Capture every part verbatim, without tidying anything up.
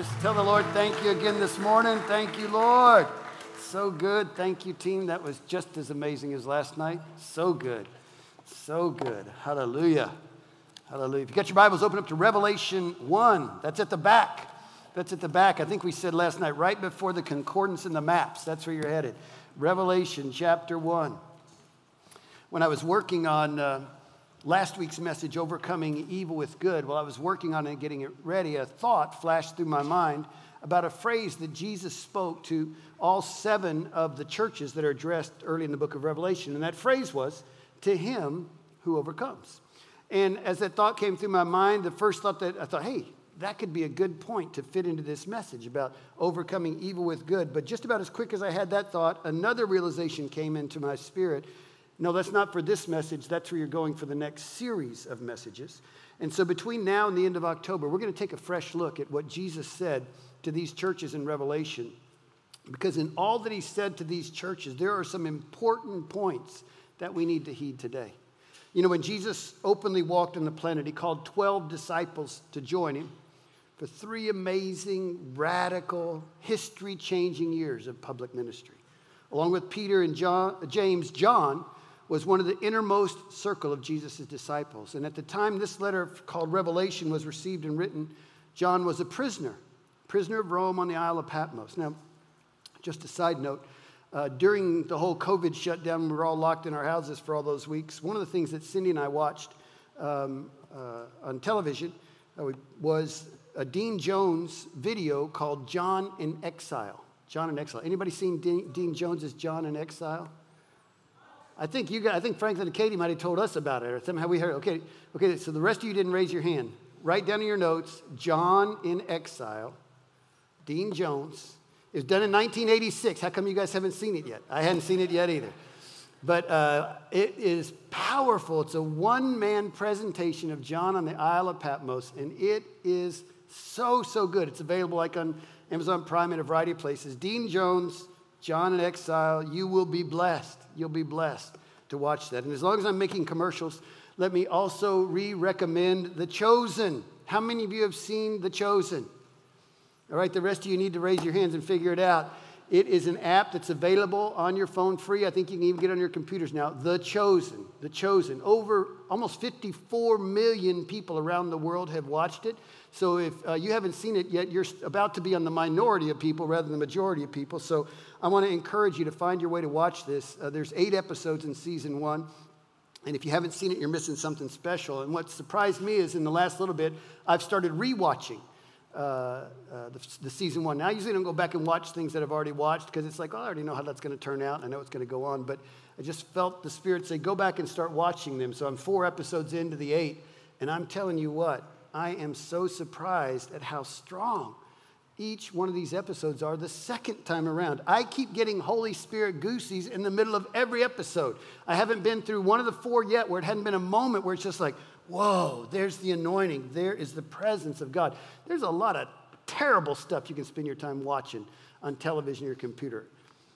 Just tell the Lord thank you again this morning. Thank you, Lord. So good. Thank you, team. That was just as amazing as last night. So good. So good. Hallelujah. Hallelujah. If you got your Bibles, open up to Revelation one. That's at the back. That's at the back. I think we said last night, right before the concordance and the maps. That's where you're headed. Revelation chapter one. When I was working on uh, last week's message, Overcoming Evil with Good, while I was working on it and getting it ready, a thought flashed through my mind about a phrase that Jesus spoke to all seven of the churches that are addressed early in the book of Revelation. And that phrase was, to him who overcomes. And as that thought came through my mind, the first thought that I thought, hey, that could be a good point to fit into this message about overcoming evil with good. But just about as quick as I had that thought, another realization came into my spirit. No, that's not for this message. That's where you're going for the next series of messages. And so between now and the end of October, we're going to take a fresh look at what Jesus said to these churches in Revelation. Because in all that he said to these churches, there are some important points that we need to heed today. You know, when Jesus openly walked on the planet, he called twelve disciples to join him for three amazing, radical, history-changing years of public ministry. Along with Peter and John, James, John was one of the innermost circle of Jesus' disciples. And at the time this letter called Revelation was received and written, John was a prisoner, prisoner of Rome on the Isle of Patmos. Now, just a side note, uh, during the whole COVID shutdown, we were all locked in our houses for all those weeks. One of the things that Cindy and I watched um, uh, on television uh, was a Dean Jones video called John in Exile. John in Exile. Anybody seen Dean, Dean Jones's John in Exile? I think you got. I think Franklin and Katie might have told us about it, or somehow we heard. Okay, okay. So the rest of you didn't raise your hand. Write down in your notes, John in Exile, Dean Jones. It was done in nineteen eighty-six. How come you guys haven't seen it yet? I hadn't seen it yet either. But uh, it is powerful. It's a one-man presentation of John on the Isle of Patmos, and it is so, so good. It's available like on Amazon Prime in a variety of places. Dean Jones, John in Exile, you will be blessed. You'll be blessed to watch that. And as long as I'm making commercials, let me also re-recommend The Chosen. How many of you have seen The Chosen? All right, the rest of you need to raise your hands and figure it out. It is an app that's available on your phone free. I think you can even get it on your computers now. The Chosen. The Chosen. Over almost fifty-four million people around the world have watched it. So if uh, you haven't seen it yet, you're about to be on the minority of people rather than the majority of people. So I want to encourage you to find your way to watch this. Uh, there's eight episodes in season one. And if you haven't seen it, you're missing something special. And what surprised me is in the last little bit, I've started rewatching uh, uh, the, the season one. Now, I usually don't go back and watch things that I've already watched because it's like, oh, I already know how that's going to turn out. I know it's going to go on. But I just felt the Spirit say, go back and start watching them. So I'm four episodes into the eight. And I'm telling you what, I am so surprised at how strong each one of these episodes are the second time around. I keep getting Holy Spirit goosies in the middle of every episode. I haven't been through one of the four yet where it hadn't been a moment where it's just like, whoa, there's the anointing. There is the presence of God. There's a lot of terrible stuff you can spend your time watching on television or your computer.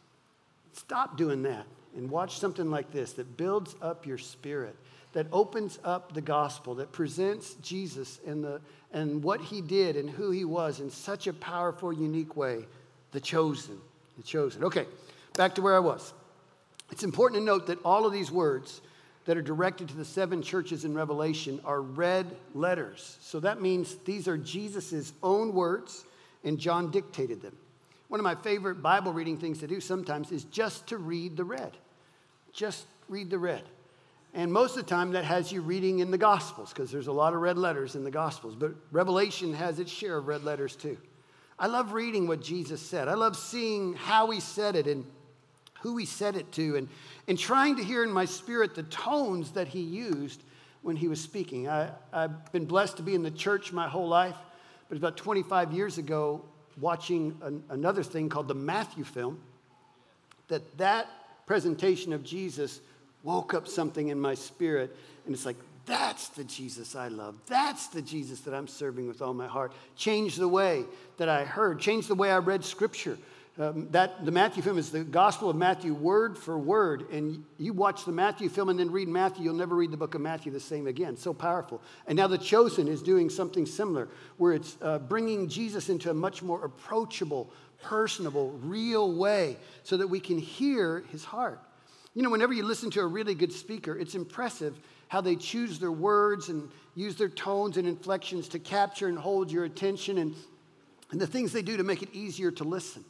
Stop doing that and watch something like this that builds up your spirit, that opens up the gospel, that presents Jesus and the and what he did and who he was in such a powerful, unique way. The Chosen. The Chosen. Okay, back to where I was. It's important to note that all of these words that are directed to the seven churches in Revelation are red letters. So that means these are Jesus' own words, and John dictated them. One of my favorite Bible reading things to do sometimes is just to read the red. Just read the red. And most of the time that has you reading in the Gospels because there's a lot of red letters in the Gospels. But Revelation has its share of red letters too. I love reading what Jesus said. I love seeing how he said it and who he said it to and, and trying to hear in my spirit the tones that he used when he was speaking. I, I've been blessed to be in the church my whole life. But about twenty-five years ago, watching an, another thing called the Matthew film, that that presentation of Jesus woke up something in my spirit, and it's like, that's the Jesus I love. That's the Jesus that I'm serving with all my heart. Changed the way that I heard, changed the way I read Scripture, Um, that the Matthew film is the Gospel of Matthew word for word. And you watch the Matthew film and then read Matthew, you'll never read the book of Matthew the same again. So powerful. And now The Chosen is doing something similar, where it's uh, bringing Jesus into a much more approachable, personable, real way so that we can hear his heart. You know, whenever you listen to a really good speaker, it's impressive how they choose their words and use their tones and inflections to capture and hold your attention, and, and the things they do to make it easier to listen.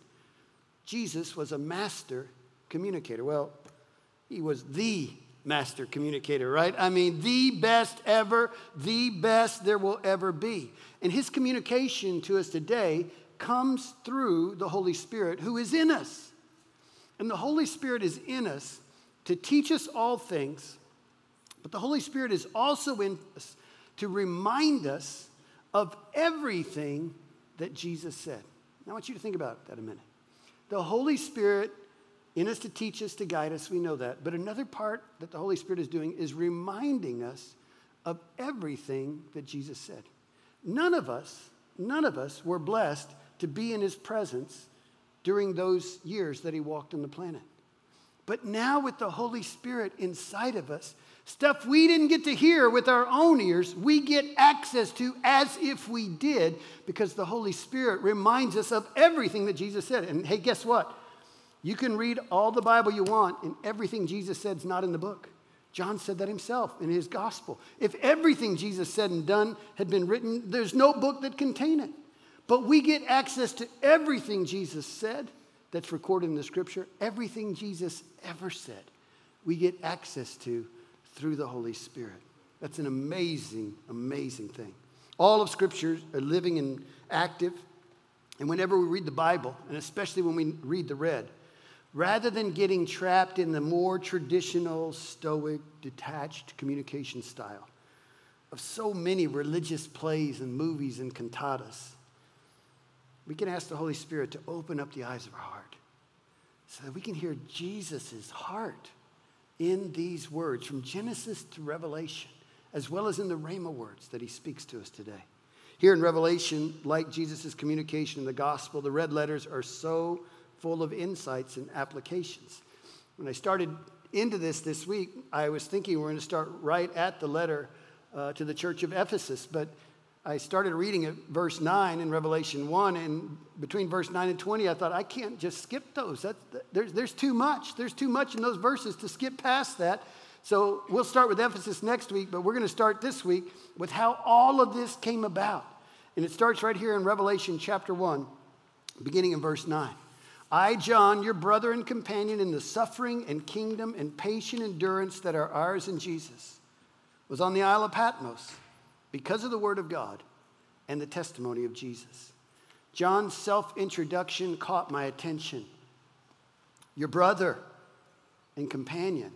Jesus was a master communicator. Well, he was the master communicator, right? I mean, the best ever, the best there will ever be. And his communication to us today comes through the Holy Spirit who is in us. And the Holy Spirit is in us to teach us all things, but the Holy Spirit is also in us to remind us of everything that Jesus said. Now, I want you to think about that a minute. The Holy Spirit in us to teach us, to guide us, we know that. But another part that the Holy Spirit is doing is reminding us of everything that Jesus said. None of us, none of us were blessed to be in his presence during those years that he walked on the planet. But now with the Holy Spirit inside of us, stuff we didn't get to hear with our own ears, we get access to as if we did, because the Holy Spirit reminds us of everything that Jesus said. And hey, guess what? You can read all the Bible you want, and everything Jesus said is not in the book. John said that himself in his gospel. If everything Jesus said and done had been written, there's no book that contained it. But we get access to everything Jesus said that's recorded in the scripture, everything Jesus ever said, we get access to through the Holy Spirit. That's an amazing, amazing thing. All of Scripture are living and active. And whenever we read the Bible, and especially when we read the Red, rather than getting trapped in the more traditional, stoic, detached communication style of so many religious plays and movies and cantatas, we can ask the Holy Spirit to open up the eyes of our heart so that we can hear Jesus' heart in these words from Genesis to Revelation, as well as in the Rhema words that he speaks to us today. Here in Revelation, like Jesus' communication in the gospel, the red letters are so full of insights and applications. When I started into this this week, I was thinking we're going to start right at the letter uh, to the church of Ephesus, but I started reading at verse nine in Revelation one, and between verse nine and twenty, I thought, I can't just skip those. That, there's, there's too much. There's too much in those verses to skip past that. So we'll start with Ephesus next week, but we're going to start this week with how all of this came about. And it starts right here in Revelation chapter one, beginning in verse nine. I, John, your brother and companion in the suffering and kingdom and patient endurance that are ours in Jesus, was on the Isle of Patmos because of the word of God and the testimony of Jesus. John's self-introduction caught my attention. Your brother and companion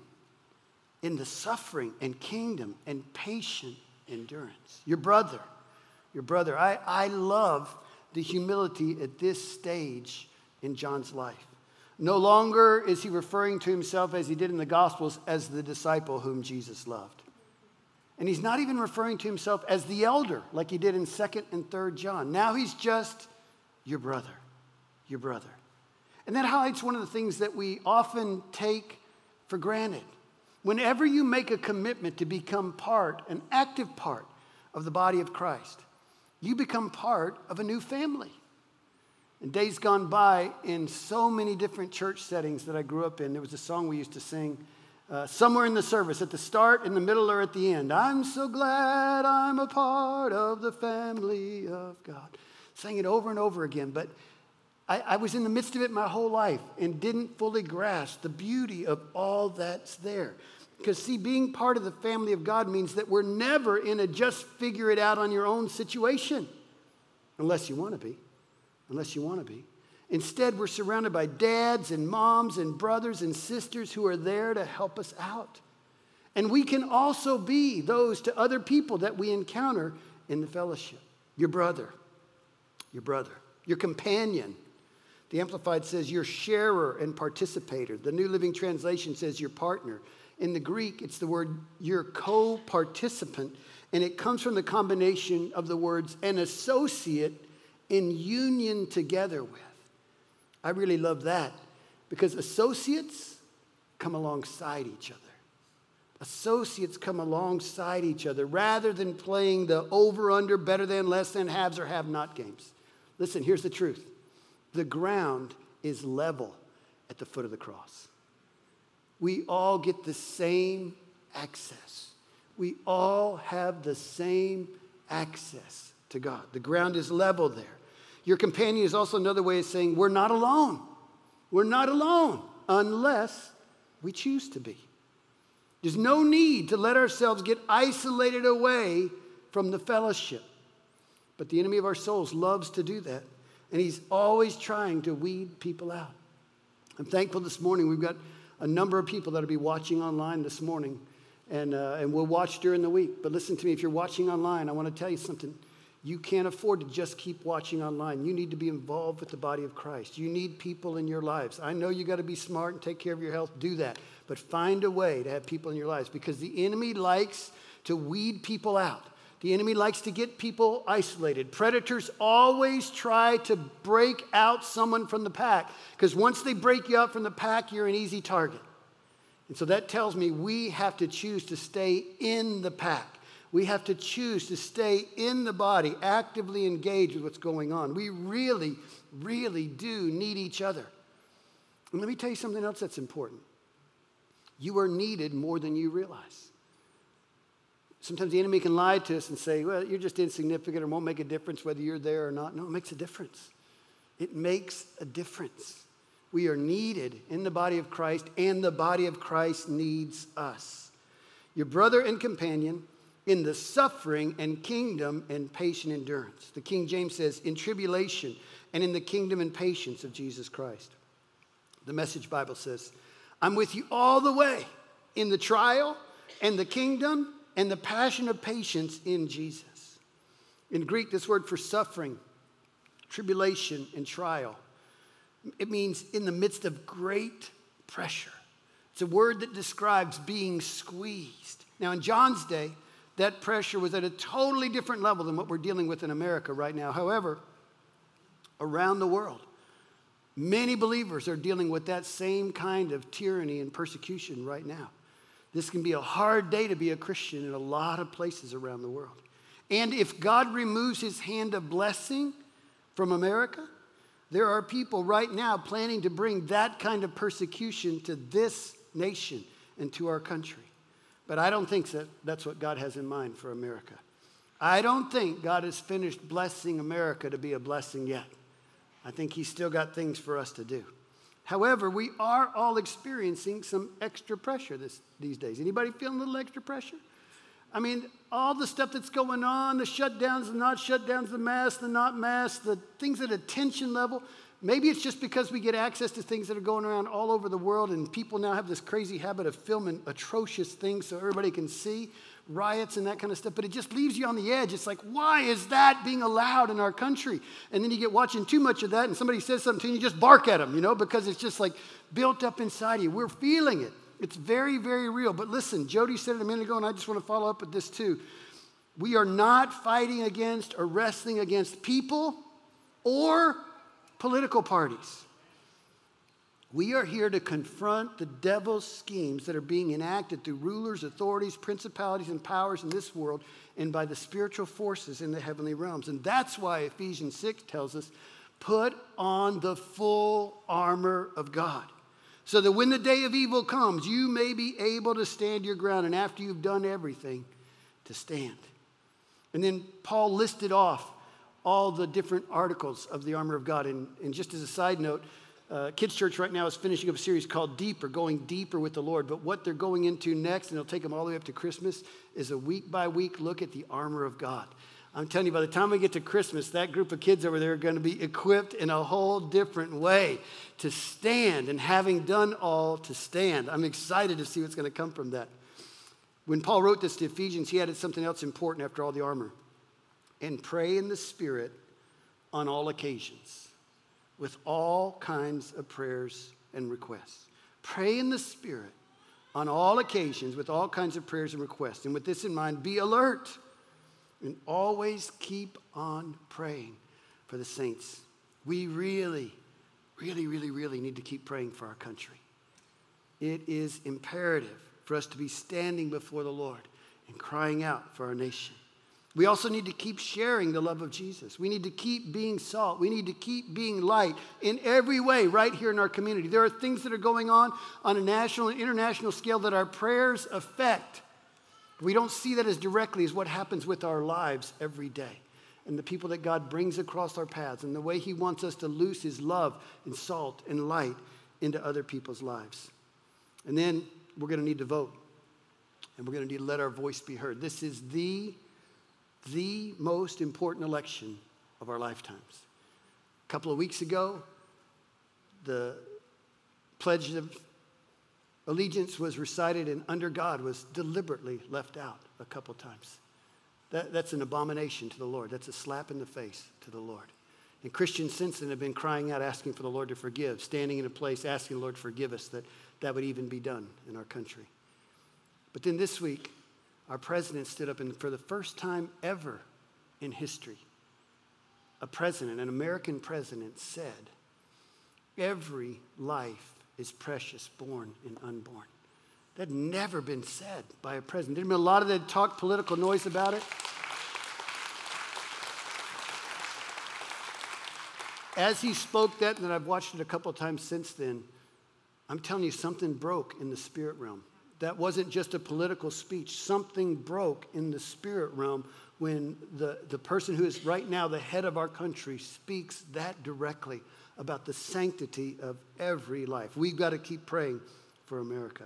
in the suffering and kingdom and patient endurance. Your brother, your brother. I, I love the humility at this stage in John's life. No longer is he referring to himself as he did in the Gospels as the disciple whom Jesus loved. And he's not even referring to himself as the elder like he did in second and third John. Now he's just your brother, your brother. And that highlights one of the things that we often take for granted. Whenever you make a commitment to become part, an active part of the body of Christ, you become part of a new family. In days gone by, in so many different church settings that I grew up in, there was a song we used to sing uh, somewhere in the service, at the start, in the middle, or at the end. I'm so glad I'm a part of the family of God. Sang it over and over again, but I, I was in the midst of it my whole life and didn't fully grasp the beauty of all that's there. Because, see, being part of the family of God means that we're never in a just figure it out on your own situation, unless you want to be. Unless you want to be. Instead, we're surrounded by dads and moms and brothers and sisters who are there to help us out. And we can also be those to other people that we encounter in the fellowship. Your brother, your brother, your companion. The Amplified says your sharer and participator. The New Living Translation says your partner. In the Greek, it's the word your co-participant, and it comes from the combination of the words an associate in union together with. I really love that because associates come alongside each other. Associates come alongside each other rather than playing the over, under, better than, less than, haves or have not games. Listen, here's the truth. The ground is level at the foot of the cross. We all get the same access. We all have the same access to God. The ground is level there. Your companion is also another way of saying we're not alone. We're not alone unless we choose to be. There's no need to let ourselves get isolated away from the fellowship. But the enemy of our souls loves to do that. And he's always trying to weed people out. I'm thankful this morning we've got a number of people that will be watching online this morning. And, uh, and we'll watch during the week. But listen to me, if you're watching online, I want to tell you something. You can't afford to just keep watching online. You need to be involved with the body of Christ. You need people in your lives. I know you got to be smart and take care of your health. Do that. But find a way to have people in your lives because the enemy likes to weed people out. The enemy likes to get people isolated. Predators always try to break out someone from the pack because once they break you out from the pack, you're an easy target. And so that tells me we have to choose to stay in the pack. We have to choose to stay in the body, actively engaged with what's going on. We really, really do need each other. And let me tell you something else that's important. You are needed more than you realize. Sometimes the enemy can lie to us and say, well, you're just insignificant or won't make a difference whether you're there or not. No, it makes a difference. It makes a difference. We are needed in the body of Christ, and the body of Christ needs us. Your brother and companion in the suffering and kingdom and patient endurance. The King James says, in tribulation and in the kingdom and patience of Jesus Christ. The Message Bible says, I'm with you all the way in the trial and the kingdom and the passion of patience in Jesus. In Greek, this word for suffering, tribulation, and trial, it means in the midst of great pressure. It's a word that describes being squeezed. Now, in John's day, that pressure was at a totally different level than what we're dealing with in America right now. However, around the world, many believers are dealing with that same kind of tyranny and persecution right now. This can be a hard day to be a Christian in a lot of places around the world. And if God removes his hand of blessing from America, there are people right now planning to bring that kind of persecution to this nation and to our country. But I don't think that that's what God has in mind for America. I don't think God has finished blessing America to be a blessing yet. I think he's still got things for us to do. However, we are all experiencing some extra pressure this, these days. Anybody feeling a little extra pressure? I mean, all the stuff that's going on, the shutdowns, the not shutdowns, the masks, the not masks, the things at a tension level. Maybe it's just because we get access to things that are going around all over the world and people now have this crazy habit of filming atrocious things so everybody can see, riots and that kind of stuff. But it just leaves you on the edge. It's like, why is that being allowed in our country? And then you get watching too much of that and somebody says something to you and you just bark at them, you know, because it's just like built up inside you. We're feeling it. It's very, very real. But listen, Jody said it a minute ago, and I just want to follow up with this too. We are not fighting against or wrestling against people or political parties. We are here to confront the devil's schemes that are being enacted through rulers, authorities, principalities, and powers in this world and by the spiritual forces in the heavenly realms. And that's why Ephesians six tells us, put on the full armor of God, so that when the day of evil comes, you may be able to stand your ground, and after you've done everything, to stand. And then Paul listed off all the different articles of the armor of God. And, and just as a side note, uh, Kids Church right now is finishing up a series called Deeper, going deeper with the Lord. But what they're going into next, and it'll take them all the way up to Christmas, is a week-by-week look at the armor of God. I'm telling you, by the time we get to Christmas, that group of kids over there are going to be equipped in a whole different way to stand, and having done all, to stand. I'm excited to see what's going to come from that. When Paul wrote this to Ephesians, he added something else important after all the armor. And pray in the Spirit on all occasions, with all kinds of prayers and requests. Pray in the Spirit on all occasions, with all kinds of prayers and requests. And with this in mind, be alert. And always keep on praying for the saints. We really, really, really, really need to keep praying for our country. It is imperative for us to be standing before the Lord and crying out for our nation. We also need to keep sharing the love of Jesus. We need to keep being salt. We need to keep being light in every way right here in our community. There are things that are going on on a national and international scale that our prayers affect. We don't see that as directly as what happens with our lives every day and the people that God brings across our paths and the way he wants us to loose his love and salt and light into other people's lives. And then we're going to need to vote, and we're going to need to let our voice be heard. This is the the most important election of our lifetimes. A couple of weeks ago, the Pledge of Allegiance was recited, and under God was deliberately left out a couple times. That, that's an abomination to the Lord. That's a slap in the face to the Lord. And Christians since then have been crying out, asking for the Lord to forgive, standing in a place, asking the Lord to forgive us, that that would even be done in our country. But then this week, our president stood up, and for the first time ever in history, a president, an American president, said, every life is precious, born and unborn. That had never been said by a president. There'd been a lot of that talk, political noise about it. As he spoke that, and I've watched it a couple of times since then, I'm telling you, something broke in the spirit realm. That wasn't just a political speech. Something broke in the spirit realm when the, the person who is right now the head of our country speaks that directly about the sanctity of every life. We've got to keep praying for America.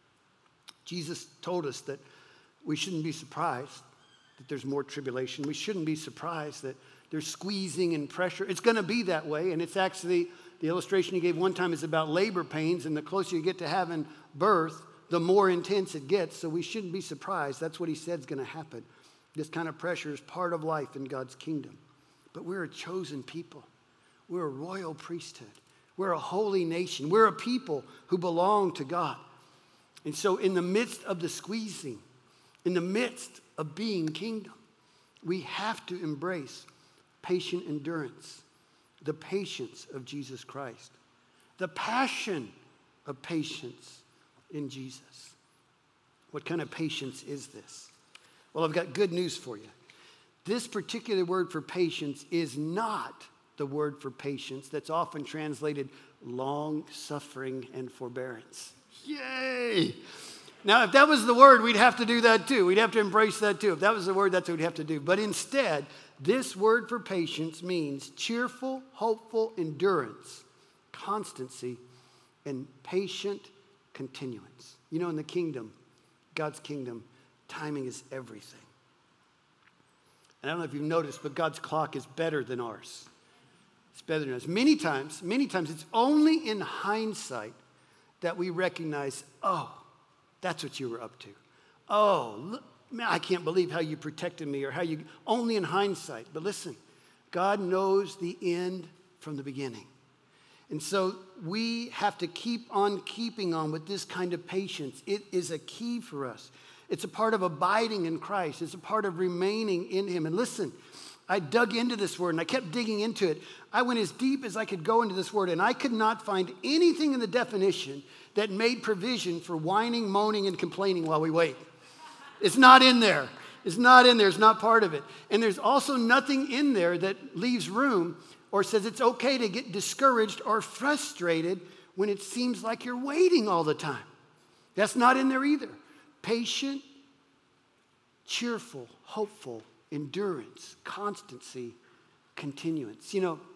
Jesus told us that we shouldn't be surprised that there's more tribulation. We shouldn't be surprised that there's squeezing and pressure. It's going to be that way, and it's actually, the illustration he gave one time is about labor pains, and the closer you get to having birth, the more intense it gets, so we shouldn't be surprised. That's what he said is going to happen. This kind of pressure is part of life in God's kingdom. But we're a chosen people. We're a royal priesthood. We're a holy nation. We're a people who belong to God. And so in the midst of the squeezing, in the midst of being kingdom, we have to embrace patient endurance, the patience of Jesus Christ, the passion of patience in Jesus. What kind of patience is this? Well, I've got good news for you. This particular word for patience is not the word for patience that's often translated long suffering and forbearance. Yay! Now, if that was the word, we'd have to do that too. We'd have to embrace that too. If that was the word, that's what we'd have to do. But instead, this word for patience means cheerful, hopeful endurance, constancy, and patient continuance. You know, in the kingdom, God's kingdom, timing is everything. And I don't know if you've noticed, but God's clock is better than ours. It's better than ours. Many times, many times, it's only in hindsight that we recognize, oh, that's what you were up to. Oh, look, man, I can't believe how you protected me or how you, only in hindsight. But listen, God knows the end from the beginning. And so we have to keep on keeping on with this kind of patience. It is a key for us. It's a part of abiding in Christ. It's a part of remaining in him. And listen, I dug into this word and I kept digging into it. I went as deep as I could go into this word, and I could not find anything in the definition that made provision for whining, moaning, and complaining while we wait. It's not in there. It's not in there. It's not part of it. And there's also nothing in there that leaves room or says it's okay to get discouraged or frustrated when it seems like you're waiting all the time. That's not in there either. Patient, cheerful, hopeful, endurance, constancy, continuance. You know,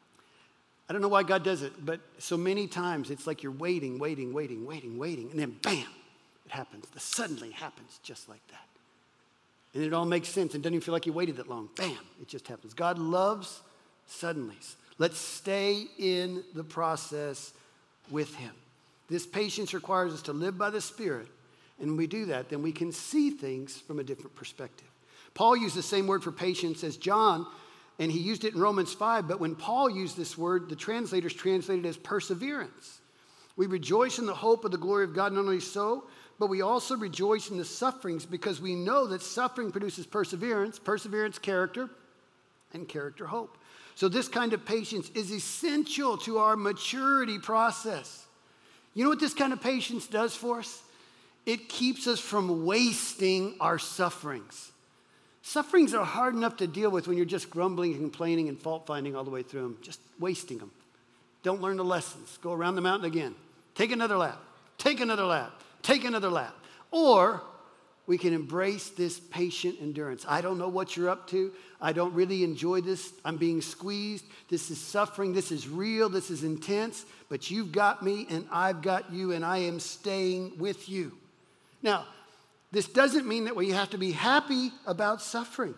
I don't know why God does it, but so many times it's like you're waiting, waiting, waiting, waiting, waiting, and then bam, it happens. The suddenly happens just like that. And it all makes sense and doesn't even feel like you waited that long. Bam, it just happens. God loves suddenlies. Let's stay in the process with him. This patience requires us to live by the Spirit. And when we do that, then we can see things from a different perspective. Paul used the same word for patience as John, and he used it in Romans five. But when Paul used this word, the translators translated it as perseverance. We rejoice in the hope of the glory of God, not only so, but we also rejoice in the sufferings because we know that suffering produces perseverance, perseverance, character, and character hope. So this kind of patience is essential to our maturity process. You know what this kind of patience does for us? It keeps us from wasting our sufferings. Sufferings are hard enough to deal with when you're just grumbling and complaining and fault finding all the way through them, just wasting them. Don't learn the lessons. Go around the mountain again. Take another lap. Take another lap. Take another lap. Or we can embrace this patient endurance. I don't know what you're up to. I don't really enjoy this. I'm being squeezed. This is suffering. This is real. This is intense. But you've got me and I've got you and I am staying with you. Now, this doesn't mean that we have to be happy about suffering.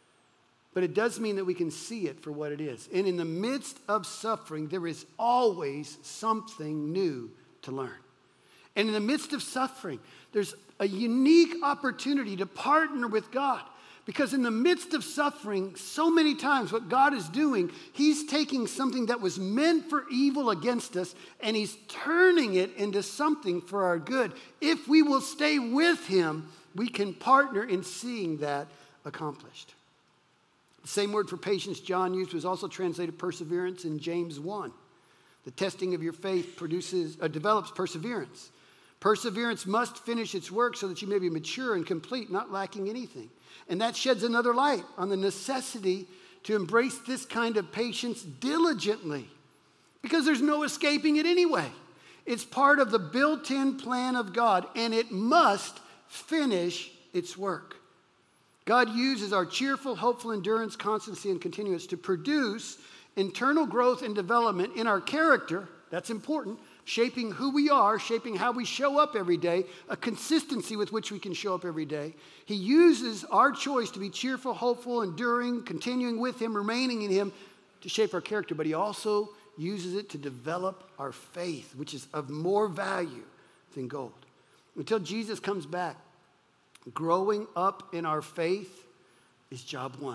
But it does mean that we can see it for what it is. And in the midst of suffering, there is always something new to learn. And in the midst of suffering, there's a unique opportunity to partner with God. Because in the midst of suffering, so many times what God is doing, he's taking something that was meant for evil against us, and he's turning it into something for our good. If we will stay with him, we can partner in seeing that accomplished. The same word for patience John used was also translated perseverance in James one. The testing of your faith produces, uh, develops perseverance. Perseverance must finish its work so that you may be mature and complete, not lacking anything. And that sheds another light on the necessity to embrace this kind of patience diligently, because there's no escaping it anyway. It's part of the built-in plan of God, and it must finish its work. God uses our cheerful, hopeful endurance, constancy, and continuance to produce internal growth and development in our character. That's important. Shaping who we are, shaping how we show up every day, a consistency with which we can show up every day. He uses our choice to be cheerful, hopeful, enduring, continuing with him, remaining in him to shape our character. But he also uses it to develop our faith, which is of more value than gold. Until Jesus comes back, growing up in our faith is job one.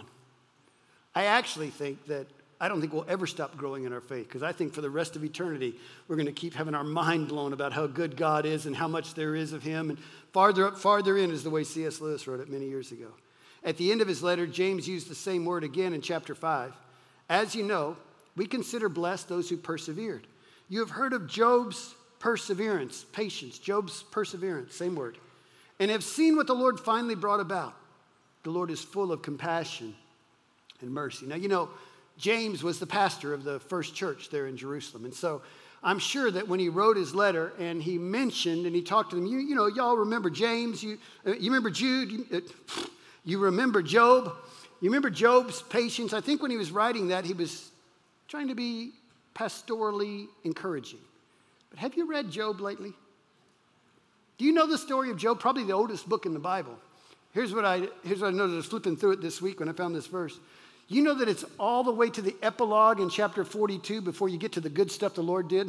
I actually think that, I don't think we'll ever stop growing in our faith, because I think for the rest of eternity, we're going to keep having our mind blown about how good God is and how much there is of him. And farther up, farther in is the way C S Lewis wrote it many years ago. At the end of his letter, James used the same word again in chapter five. As you know, we consider blessed those who persevered. You have heard of Job's perseverance, patience, Job's perseverance, same word. And have seen what the Lord finally brought about. The Lord is full of compassion and mercy. Now, you know, James was the pastor of the first church there in Jerusalem. And so I'm sure that when he wrote his letter and he mentioned and he talked to them, you, you know, y'all remember James, you, uh, you remember Jude, you, uh, you remember Job, you remember Job's patience. I think when he was writing that, he was trying to be pastorally encouraging. But have you read Job lately? Do you know the story of Job? Probably the oldest book in the Bible. Here's what I, here's what I noticed. I was flipping through it this week when I found this verse. You know that it's all the way to the epilogue in chapter forty-two before you get to the good stuff the Lord did?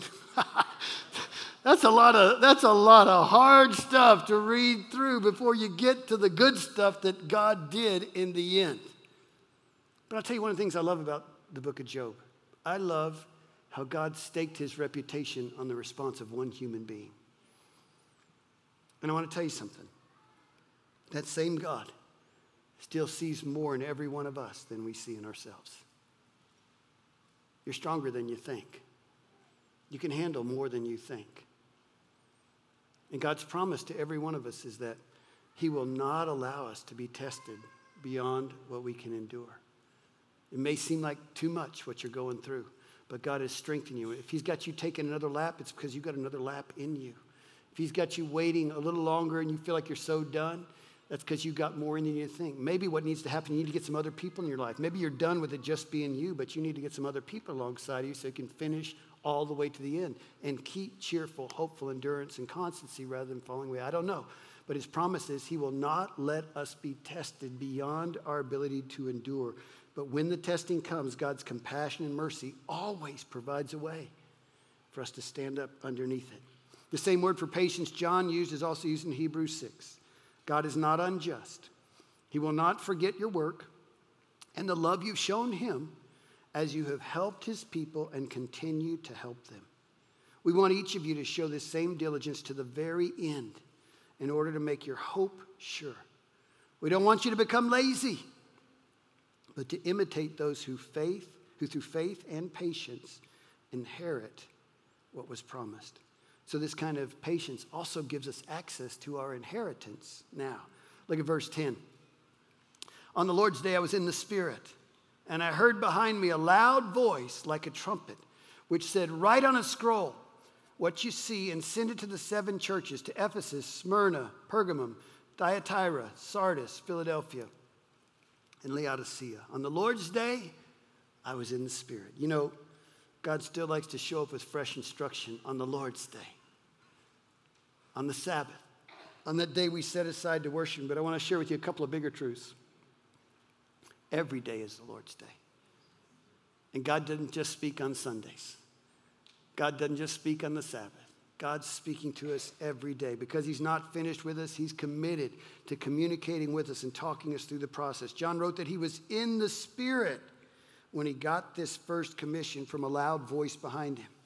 That's a lot of, that's a lot of hard stuff to read through before you get to the good stuff that God did in the end. But I'll tell you one of the things I love about the book of Job. I love how God staked his reputation on the response of one human being. And I want to tell you something. That same God still sees more in every one of us than we see in ourselves. You're stronger than you think. You can handle more than you think. And God's promise to every one of us is that he will not allow us to be tested beyond what we can endure. It may seem like too much what you're going through, but God is strengthening you. If he's got you taking another lap, it's because you've got another lap in you. If he's got you waiting a little longer and you feel like you're so done, that's because you got more in than you think. Maybe what needs to happen, you need to get some other people in your life. Maybe you're done with it just being you, but you need to get some other people alongside you so you can finish all the way to the end and keep cheerful, hopeful endurance and constancy rather than falling away. I don't know. But his promise is he will not let us be tested beyond our ability to endure. But when the testing comes, God's compassion and mercy always provides a way for us to stand up underneath it. The same word for patience John used is also used in Hebrews six. God is not unjust. He will not forget your work and the love you've shown him as you have helped his people and continue to help them. We want each of you to show this same diligence to the very end in order to make your hope sure. We don't want you to become lazy, but to imitate those who faith, who through faith and patience inherit what was promised. So this kind of patience also gives us access to our inheritance now. Look at verse ten. On the Lord's day I was in the Spirit, and I heard behind me a loud voice like a trumpet, which said, write on a scroll what you see and send it to the seven churches, to Ephesus, Smyrna, Pergamum, Thyatira, Sardis, Philadelphia, and Laodicea. On the Lord's day, I was in the Spirit. You know, God still likes to show up with fresh instruction on the Lord's day, on the Sabbath, on that day we set aside to worship Him. But I want to share with you a couple of bigger truths. Every day is the Lord's day. And God doesn't just speak on Sundays. God doesn't just speak on the Sabbath. God's speaking to us every day. Because He's not finished with us, He's committed to communicating with us and talking us through the process. John wrote that he was in the Spirit when he got this first commission from a loud voice behind him.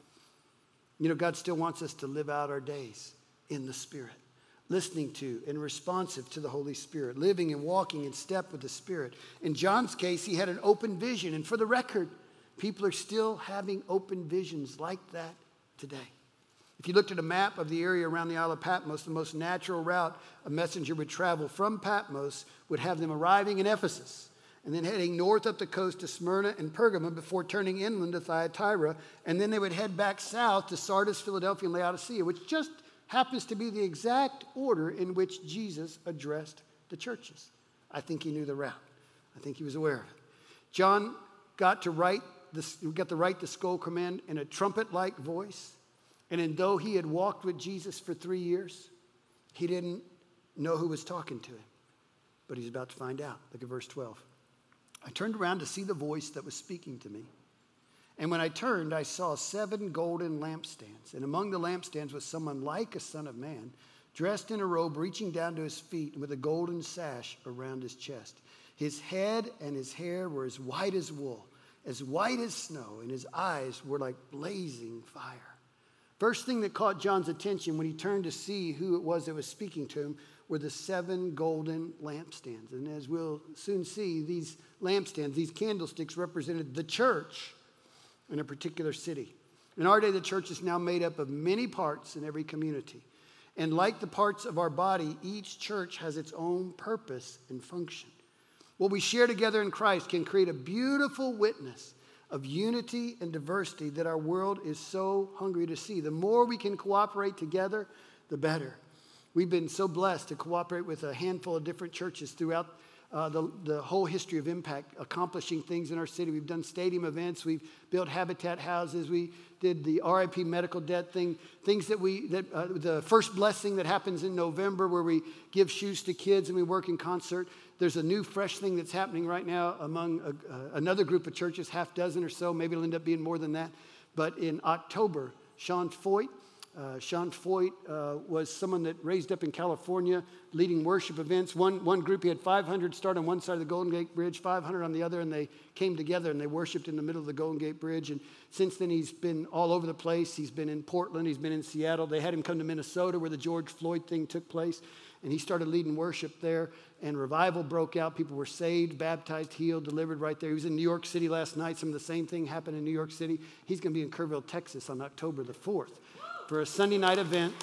You know, God still wants us to live out our days in the Spirit, listening to and responsive to the Holy Spirit, living and walking in step with the Spirit. In John's case, he had an open vision. And for the record, people are still having open visions like that today. If you looked at a map of the area around the Isle of Patmos, the most natural route a messenger would travel from Patmos would have them arriving in Ephesus and then heading north up the coast to Smyrna and Pergamum before turning inland to Thyatira. And then they would head back south to Sardis, Philadelphia, and Laodicea, which just happens to be the exact order in which Jesus addressed the churches. I think he knew the route. I think he was aware of it. John got to write this, got to write the scroll command in a trumpet-like voice. And then though he had walked with Jesus for three years, he didn't know who was talking to him. But he's about to find out. Look at verse twelve. I turned around to see the voice that was speaking to me. And when I turned, I saw seven golden lampstands. And among the lampstands was someone like a son of man, dressed in a robe reaching down to his feet and with a golden sash around his chest. His head and his hair were as white as wool, as white as snow, and his eyes were like blazing fire. First thing that caught John's attention when he turned to see who it was that was speaking to him were the seven golden lampstands. And as we'll soon see, these lampstands, these candlesticks represented the church in a particular city. In our day, the church is now made up of many parts in every community. And like the parts of our body, each church has its own purpose and function. What we share together in Christ can create a beautiful witness of unity and diversity that our world is so hungry to see. The more we can cooperate together, the better. We've been so blessed to cooperate with a handful of different churches throughout uh, the, the whole history of Impact, accomplishing things in our city. We've done stadium events. We've built habitat houses. We did the R I P medical debt thing, things that we, that uh, the first blessing that happens in November where we give shoes to kids and we work in concert. There's a new fresh thing that's happening right now among a, uh, another group of churches, half dozen or so. Maybe it'll end up being more than that. But in October, Sean Foyt, Uh, Sean Foyt uh, was someone that raised up in California leading worship events. One, one group, he had five hundred start on one side of the Golden Gate Bridge, five hundred on the other, and they came together and they worshiped in the middle of the Golden Gate Bridge. And since then, he's been all over the place. He's been in Portland. He's been in Seattle. They had him come to Minnesota where the George Floyd thing took place. And he started leading worship there, and revival broke out. People were saved, baptized, healed, delivered right there. He was in New York City last night. Some of the same thing happened in New York City. He's going to be in Kerrville, Texas on October the fourth. For a Sunday night event,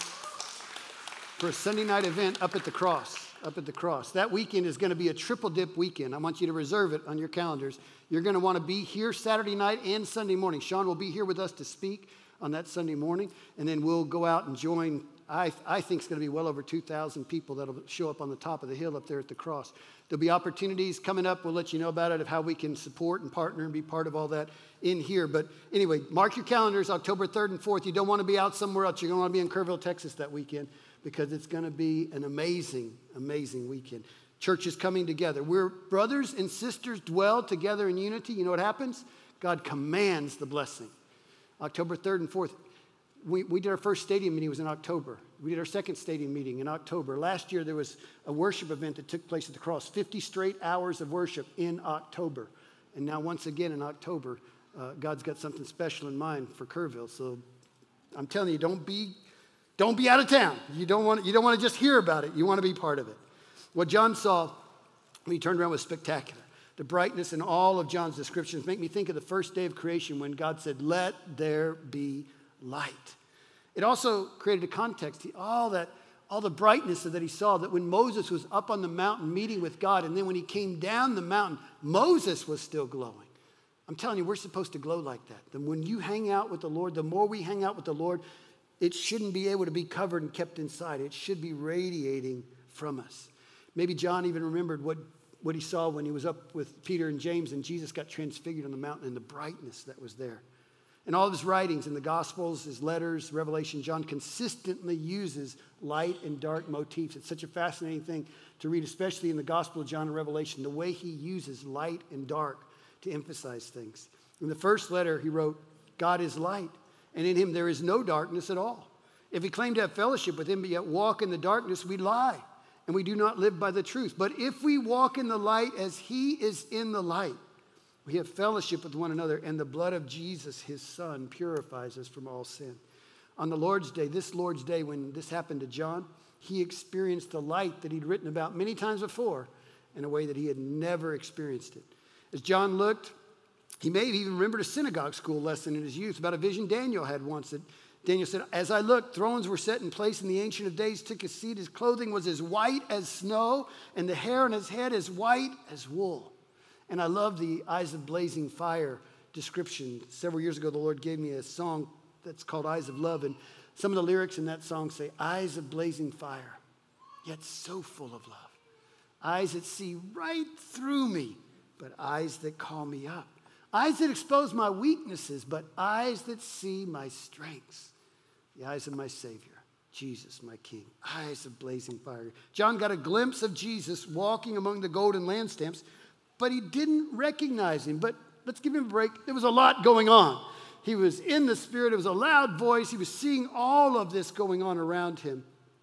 for a Sunday night event up at the Cross, up at the Cross. That weekend is going to be a triple dip weekend. I want you to reserve it on your calendars. You're going to want to be here Saturday night and Sunday morning. Sean will be here with us to speak on that Sunday morning, and then we'll go out and join. I, I think it's going to be well over two thousand people that'll show up on the top of the hill up there at the Cross. There'll be opportunities coming up. We'll let you know about it, of how we can support and partner and be part of all that in here. But anyway, mark your calendars, October third and fourth. You don't want to be out somewhere else. You're going to want to be in Kerrville, Texas that weekend, because it's going to be an amazing, amazing weekend. Church is coming together. We're brothers and sisters dwell together in unity. You know what happens? God commands the blessing. October third and fourth. We, we did our first stadium meeting, it was in October. We did our second stadium meeting in October. Last year, there was a worship event that took place at the Cross, fifty straight hours of worship in October. And now, once again, in October, uh, God's got something special in mind for Kerrville. So I'm telling you, don't be, don't be out of town. You don't want, you don't want to just hear about it. You want to be part of it. What John saw when he turned around was spectacular. the brightness in all of John's descriptions make me think of the first day of creation when God said, let there be light. It also created a context. He, all that, all the brightness that he saw, that when Moses was up on the mountain meeting with God, and then when he came down the mountain, Moses was still glowing. I'm telling you, we're supposed to glow like that. Then when you hang out with the Lord, the more we hang out with the Lord, it shouldn't be able to be covered and kept inside. It should be radiating from us. Maybe John even remembered what, what he saw when he was up with Peter and James and Jesus got transfigured on the mountain and the brightness that was there. In all of his writings, in the Gospels, his letters, Revelation, John consistently uses light and dark motifs. It's such a fascinating thing to read, especially in the Gospel of John and Revelation, the way he uses light and dark to emphasize things. In the first letter, he wrote, God is light, and in him there is no darkness at all. If we claim to have fellowship with him, but yet walk in the darkness, we lie, and we do not live by the truth. But if we walk in the light as he is in the light, we have fellowship with one another, and the blood of Jesus, his son, purifies us from all sin. On the Lord's Day, this Lord's Day, when this happened to John, he experienced the light that he'd written about many times before in a way that he had never experienced it. As John looked, he may have even remembered a synagogue school lesson in his youth about a vision Daniel had once. That Daniel said, as I looked, thrones were set in place, and the Ancient of Days took his seat. His clothing was as white as snow, and the hair on his head as white as wool. And I love the eyes of blazing fire description. Several years ago, the Lord gave me a song that's called Eyes of Love. And some of the lyrics in that song say, eyes of blazing fire, yet so full of love. Eyes that see right through me, but eyes that call me up. Eyes that expose my weaknesses, but eyes that see my strengths. The eyes of my Savior, Jesus, my King. Eyes of blazing fire. John got a glimpse of Jesus walking among the golden lampstands, but he didn't recognize him. But let's give him a break. There was a lot going on. He was in the Spirit. It was a loud voice. He was seeing all of this going on around him.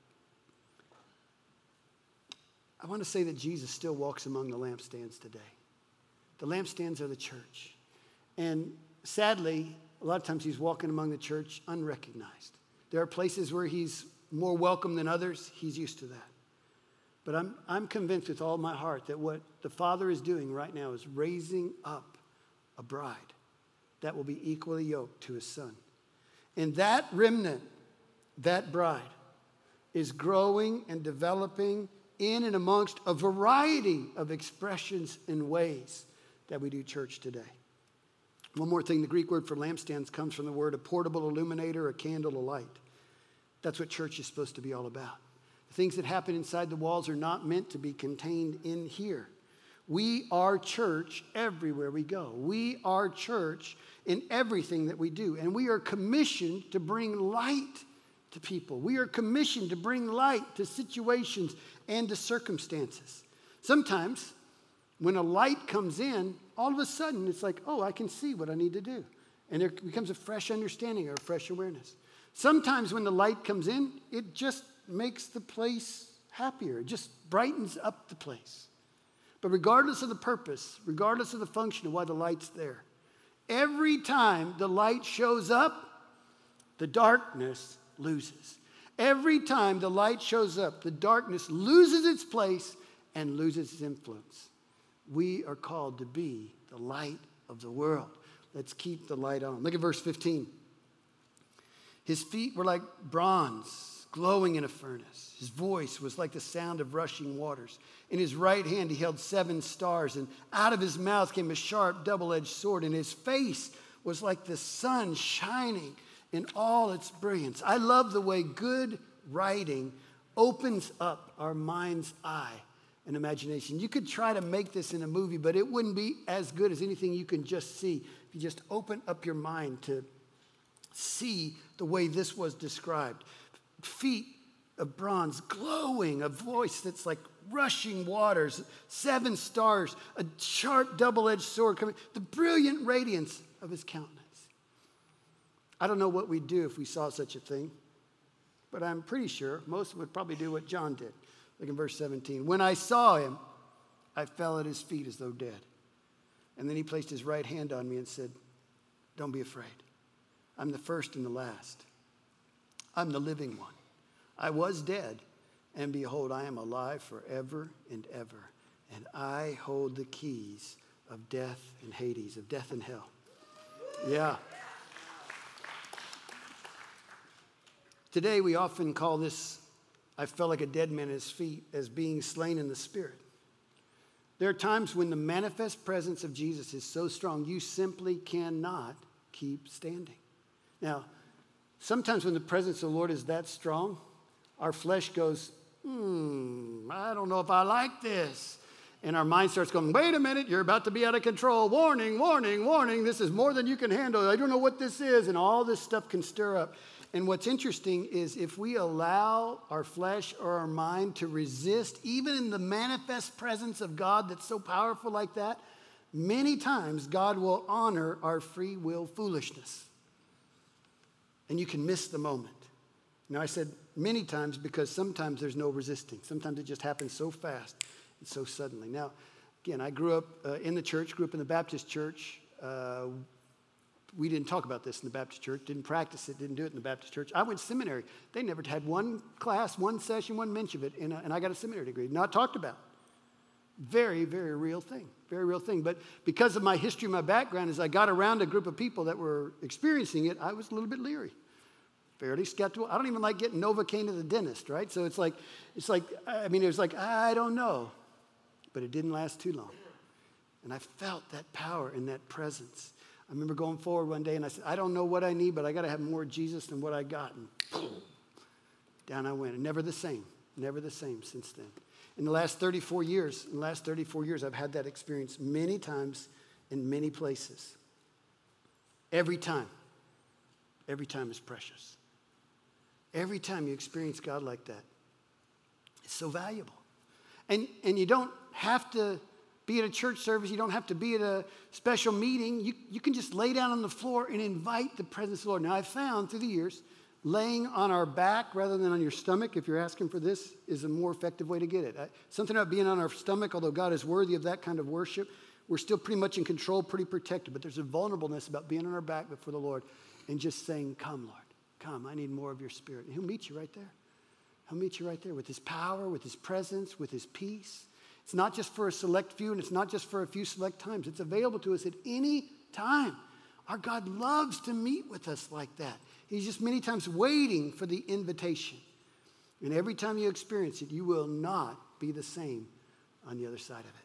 I want to say that Jesus still walks among the lampstands today. The lampstands are the church. And sadly, a lot of times he's walking among the church unrecognized. There are places where he's more welcome than others. He's used to that. But I'm, I'm convinced with all my heart that what the Father is doing right now is raising up a bride that will be equally yoked to his Son. And that remnant, that bride, is growing and developing in and amongst a variety of expressions and ways that we do church today. One more thing, the Greek word for lampstands comes from the word a portable illuminator, a candle, a light. That's what church is supposed to be all about. The things that happen inside the walls are not meant to be contained in here. We are church everywhere we go. We are church in everything that we do. And we are commissioned to bring light to people. We are commissioned to bring light to situations and to circumstances. Sometimes when a light comes in, all of a sudden it's like, oh, I can see what I need to do. And there becomes a fresh understanding or a fresh awareness. Sometimes when the light comes in, it just makes the place happier. It just brightens up the place. But regardless of the purpose, regardless of the function of why the light's there, every time the light shows up, the darkness loses. Every time the light shows up, the darkness loses its place and loses its influence. We are called to be the light of the world. Let's keep the light on. Look at verse fifteen. His feet were like bronze glowing in a furnace. His voice was like the sound of rushing waters. In his right hand he held seven stars, and out of his mouth came a sharp double-edged sword, and his face was like the sun shining in all its brilliance. I love the way good writing opens up our mind's eye and imagination. You could try to make this in a movie, but it wouldn't be as good as anything you can just see. If you just open up your mind to see the way this was described. Feet of bronze glowing, a voice that's like rushing waters, seven stars, a sharp double-edged sword coming, the brilliant radiance of his countenance. I don't know what we'd do if we saw such a thing, but I'm pretty sure most would probably do what John did. Look in verse seventeen. When I saw him, I fell at his feet as though dead. And then he placed his right hand on me and said, don't be afraid. I'm the first and the last. I'm the living one. I was dead, and behold, I am alive forever and ever, and I hold the keys of death and Hades, of death and hell. Yeah. Today we often call this, I felt like a dead man at his feet, as being slain in the spirit. There are times when the manifest presence of Jesus is so strong, you simply cannot keep standing. Now, sometimes when the presence of the Lord is that strong, our flesh goes, hmm, I don't know if I like this. And our mind starts going, wait a minute, you're about to be out of control. Warning, warning, warning. This is more than you can handle. I don't know what this is. And all this stuff can stir up. And what's interesting is if we allow our flesh or our mind to resist, even in the manifest presence of God that's so powerful like that, many times God will honor our free will foolishness. And you can miss the moment. Now, I said many times because sometimes there's no resisting. Sometimes it just happens so fast and so suddenly. Now, again, I grew up uh, in the church, grew up in the Baptist church. Uh, we didn't talk about this in the Baptist church, didn't practice it, didn't do it in the Baptist church. I went to seminary. They never had one class, one session, one mention of it, and, uh, and I got a seminary degree. Not talked about. Very, very real thing. Very real thing. But because of my history, my background, as I got around a group of people that were experiencing it, I was a little bit leery. Fairly skeptical. I don't even like getting Novocaine to the dentist, right? So it's like, it's like, I mean, it was like, I don't know. But it didn't last too long. And I felt that power and that presence. I remember going forward one day and I said, I don't know what I need, but I got to have more Jesus than what I got. And boom, down I went. And never the same. Never the same since then. In the last thirty-four years, in the last thirty-four years, I've had that experience many times in many places. Every time. Every time is precious. Every time you experience God like that, it's so valuable. And, and you don't have to be at a church service. You don't have to be at a special meeting. You, you can just lay down on the floor and invite the presence of the Lord. Now, I've found through the years, laying on our back rather than on your stomach, if you're asking for this, is a more effective way to get it. I, something about being on our stomach, although God is worthy of that kind of worship, we're still pretty much in control, pretty protected. But there's a vulnerableness about being on our back before the Lord and just saying, come, Lord, come. I need more of your spirit. And he'll meet you right there. He'll meet you right there with his power, with his presence, with his peace. It's not just for a select few, and it's not just for a few select times. It's available to us at any time. Our God loves to meet with us like that. He's just many times waiting for the invitation. And every time you experience it, you will not be the same on the other side of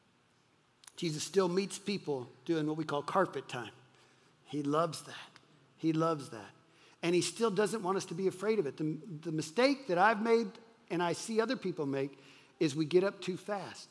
it. Jesus still meets people doing what we call carpet time. He loves that. He loves that. And he still doesn't want us to be afraid of it. The, the mistake that I've made and I see other people make is we get up too fast.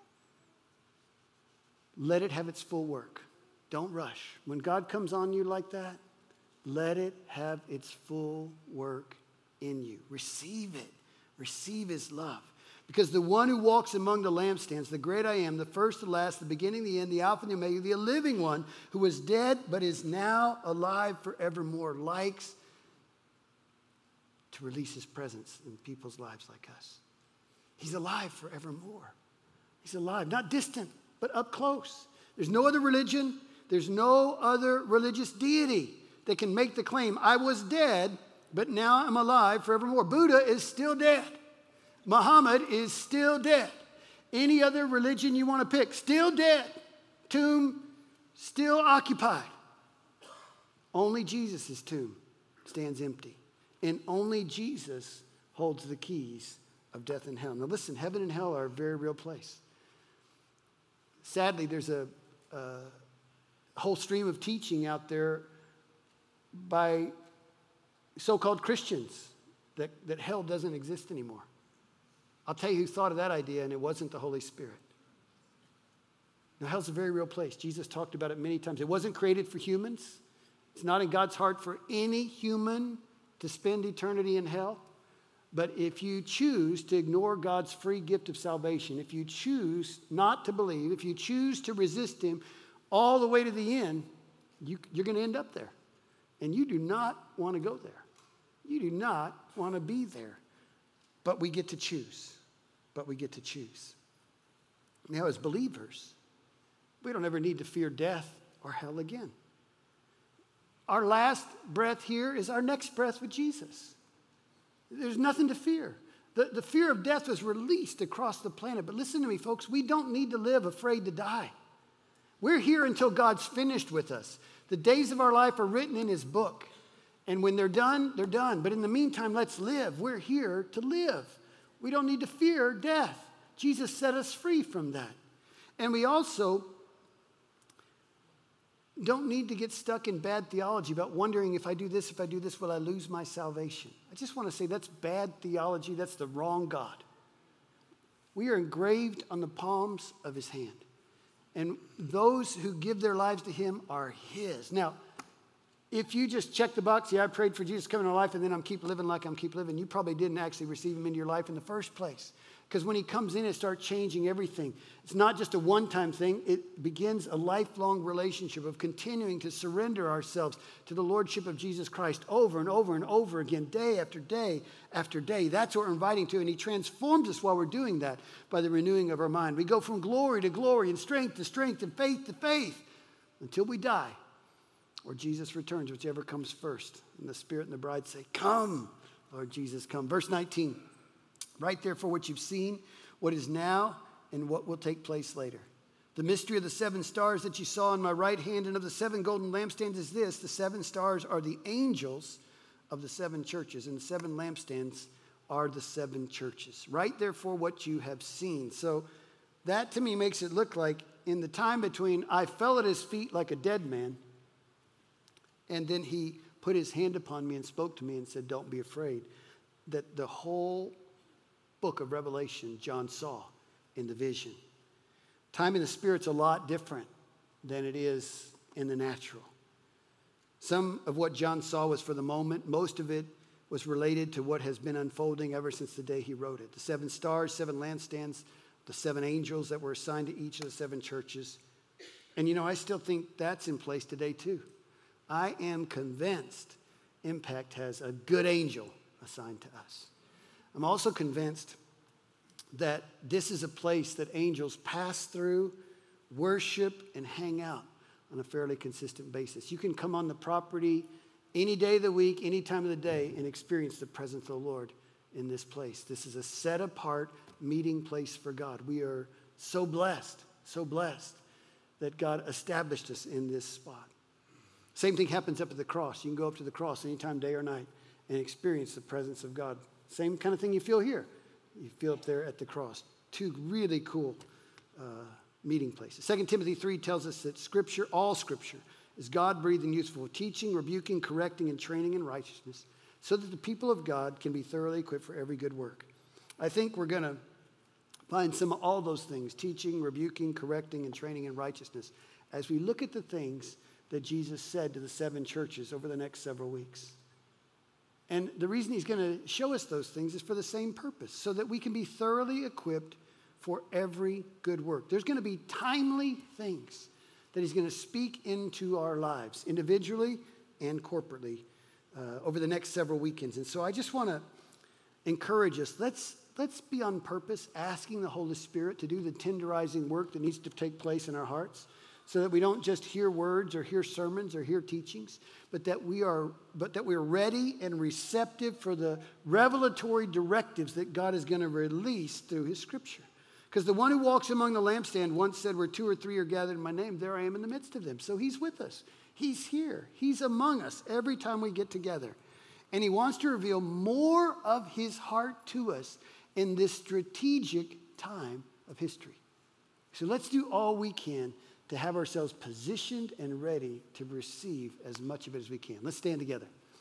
Let it have its full work. Don't rush. When God comes on you like that, let it have its full work in you. Receive it. Receive his love. Because the one who walks among the lampstands, the great I am, the first, the last, the beginning, the end, the Alpha and the Omega, the living one, who was dead but is now alive forevermore, likes to release his presence in people's lives like us. He's alive forevermore. He's alive, not distant, but up close. There's no other religion. There's no other religious deity that can make the claim, I was dead, but now I'm alive forevermore. Buddha is still dead. Muhammad is still dead. Any other religion you want to pick, still dead. Tomb still occupied. Only Jesus' tomb stands empty. And only Jesus holds the keys of death and hell. Now listen, heaven and hell are a very real place. Sadly, there's a, a whole stream of teaching out there by so-called Christians that, that hell doesn't exist anymore. I'll tell you who thought of that idea, and it wasn't the Holy Spirit. Now, hell's a very real place. Jesus talked about it many times. It wasn't created for humans. It's not in God's heart for any human to spend eternity in hell. But if you choose to ignore God's free gift of salvation, if you choose not to believe, if you choose to resist him all the way to the end, you, you're going to end up there. And you do not want to go there. You do not want to be there. But we get to choose. But we get to choose. Now, as believers, we don't ever need to fear death or hell again. Our last breath here is our next breath with Jesus. There's nothing to fear. The, the fear of death was released across the planet. But listen to me, folks. We don't need to live afraid to die. We're here until God's finished with us. The days of our life are written in his book. And when they're done, they're done. But in the meantime, let's live. We're here to live. We don't need to fear death. Jesus set us free from that. And we also don't need to get stuck in bad theology about wondering if I do this, if I do this, will I lose my salvation? I just want to say that's bad theology. That's the wrong God. We are engraved on the palms of his hand. And those who give their lives to him are his. Now, if you just check the box, yeah, I prayed for Jesus to come into my life, and then I'm keep living like I'm keep living, you probably didn't actually receive him into your life in the first place. Because when he comes in, it starts changing everything. It's not just a one-time thing. It begins a lifelong relationship of continuing to surrender ourselves to the lordship of Jesus Christ over and over and over again, day after day after day. That's what we're inviting to, and he transforms us while we're doing that by the renewing of our mind. We go from glory to glory and strength to strength and faith to faith until we die or Jesus returns, whichever comes first. And the Spirit and the bride say, come, Lord Jesus, come. Verse nineteen. Right there for what you've seen, what is now, and what will take place later. The mystery of the seven stars that you saw in my right hand and of the seven golden lampstands is this. The seven stars are the angels of the seven churches, and the seven lampstands are the seven churches. Right there for what you have seen. So that to me makes it look like in the time between I fell at his feet like a dead man, and then he put his hand upon me and spoke to me and said, don't be afraid, that the whole book of Revelation, John saw in the vision. Time in the Spirit's a lot different than it is in the natural. Some of what John saw was for the moment. Most of it was related to what has been unfolding ever since the day he wrote it. The seven stars, seven lampstands, the seven angels that were assigned to each of the seven churches. And you know, I still think that's in place today too. I am convinced Impact has a good angel assigned to us. I'm also convinced that this is a place that angels pass through, worship, and hang out on a fairly consistent basis. You can come on the property any day of the week, any time of the day, and experience the presence of the Lord in this place. This is a set-apart meeting place for God. We are so blessed, so blessed that God established us in this spot. Same thing happens up at the cross. You can go up to the cross anytime, day or night, and experience the presence of God. Same kind of thing you feel here. You feel up there at the cross. Two really cool uh, meeting places. Second Timothy three tells us that Scripture, all Scripture, is God-breathed and useful for teaching, rebuking, correcting, and training in righteousness, so that the people of God can be thoroughly equipped for every good work. I think we're going to find some of all those things, teaching, rebuking, correcting, and training in righteousness, as we look at the things that Jesus said to the seven churches over the next several weeks. And the reason he's going to show us those things is for the same purpose, so that we can be thoroughly equipped for every good work. There's going to be timely things that he's going to speak into our lives, individually and corporately, uh, over the next several weekends. And so I just want to encourage us, let's, let's be on purpose asking the Holy Spirit to do the tenderizing work that needs to take place in our hearts, so that we don't just hear words or hear sermons or hear teachings, but that we are but that we're ready and receptive for the revelatory directives that God is going to release through his Scripture. Because the one who walks among the lampstand once said, where two or three are gathered in my name, there I am in the midst of them. So he's with us. He's here. He's among us every time we get together. And he wants to reveal more of his heart to us in this strategic time of history. So let's do all we can to have ourselves positioned and ready to receive as much of it as we can. Let's stand together.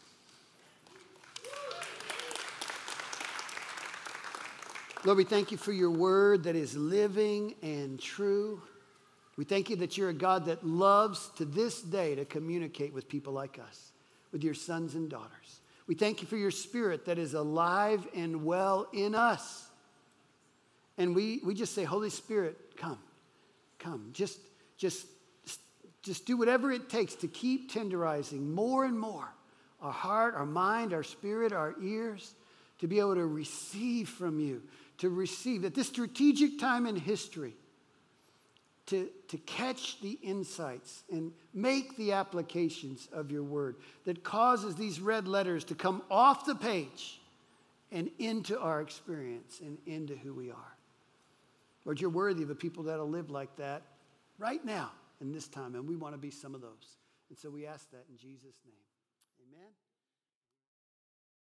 Lord, we thank you for your word that is living and true. We thank you that you're a God that loves to this day to communicate with people like us, with your sons and daughters. We thank you for your Spirit that is alive and well in us. And we, we just say, Holy Spirit, come, come, just Just, just do whatever it takes to keep tenderizing more and more our heart, our mind, our spirit, our ears, to be able to receive from you, to receive at this strategic time in history, to, to catch the insights and make the applications of your word that causes these red letters to come off the page and into our experience and into who we are. Lord, you're worthy of a people that'll live like that right now, in this time, and we want to be some of those. And so we ask that in Jesus' name. Amen.